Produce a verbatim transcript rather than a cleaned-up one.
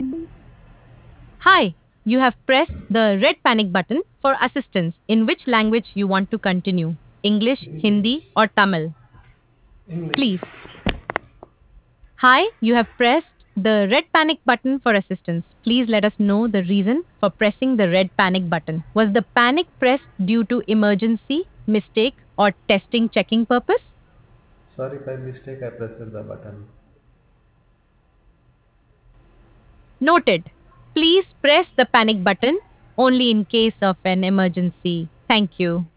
Hi, you have pressed the red panic button for assistance. In which language you want to continue? English, Hindi, or Tamil? English. Please. Hi, you have pressed the red panic button for assistance. Please let us know the reason for pressing the red panic button. Was the panic pressed due to emergency, mistake, or testing checking purpose? Sorry, by mistake I pressed the button. Noted. Please press the panic button only in case of an emergency. Thank you.